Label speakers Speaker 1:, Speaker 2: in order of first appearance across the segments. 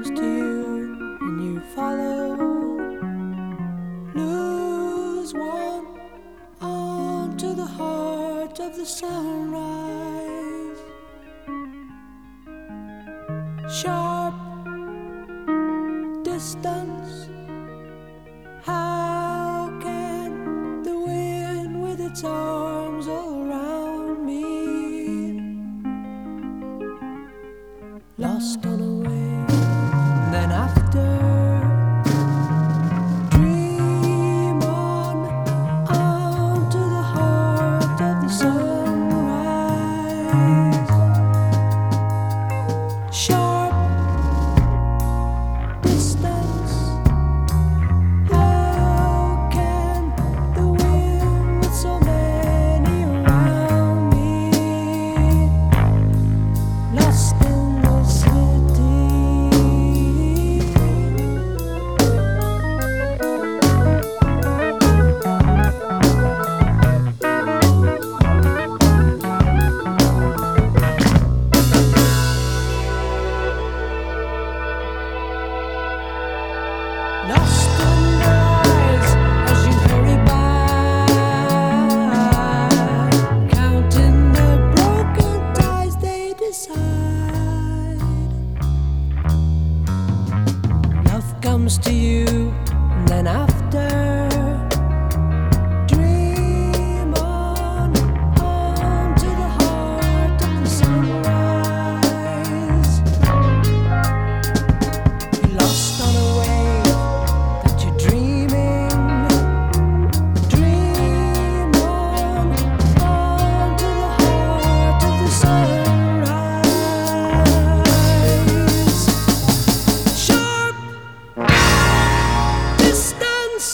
Speaker 1: comes to you and you follow. Lose one onto the heart of the sunrise. Sharp distance. How can the wind with its arms all around me? Lost on a wave, then after dream on to the heart of the sunrise. Sharp distance. How can the wind with so many around me? Lost in the city. Lost in their eyes as you hurry by, counting the broken ties they decide. Love comes to you, and then after dream on to the heart of the sunrise. You're lost on a wave that you're dreaming. Dream on to the heart of the sunrise. Sharp distance.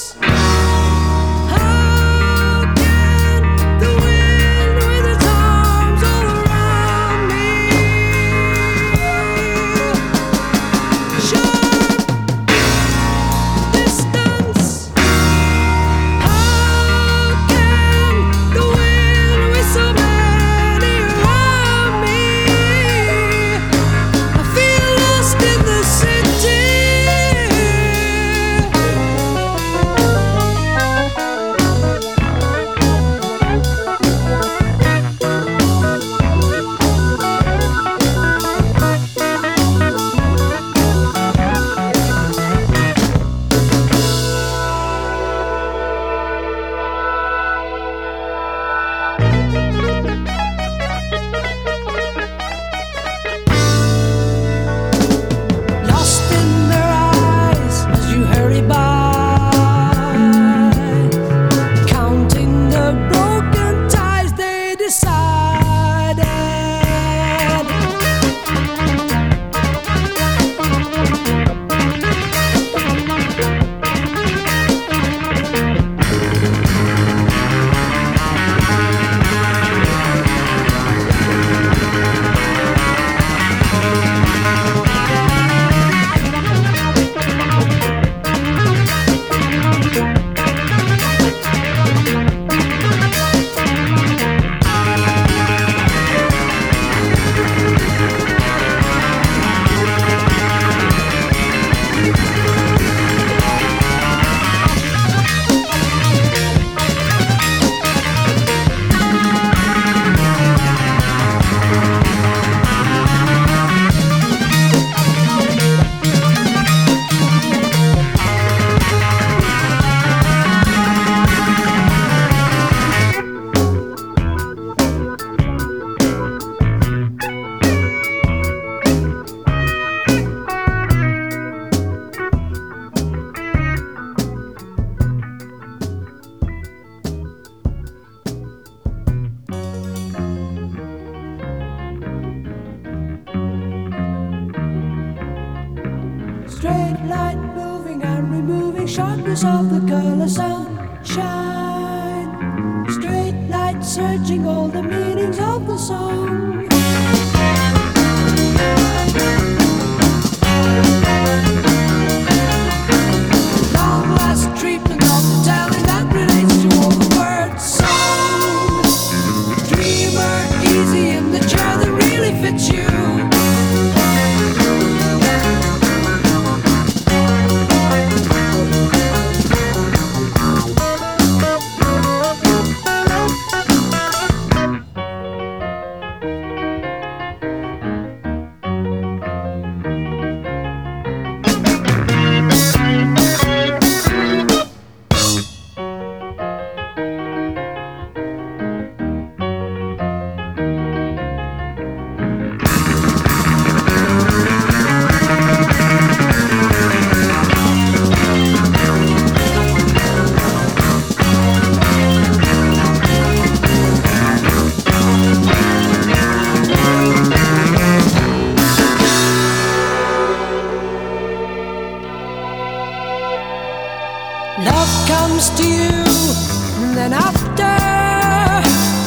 Speaker 1: How can the wind with its arms all around me? Sharp distance. How can the wind with so many around me? I feel lost in the city. Lost in their eyes as you hurry by, counting the broken ties they decided. Straight light moving and removing sharpness of the color sunshine. Straight light searching all the meanings of the song. Long last treatment of the telling that relates to all the words sung. Dreamer, easy in the chair that really fits you. Love comes to you, and then after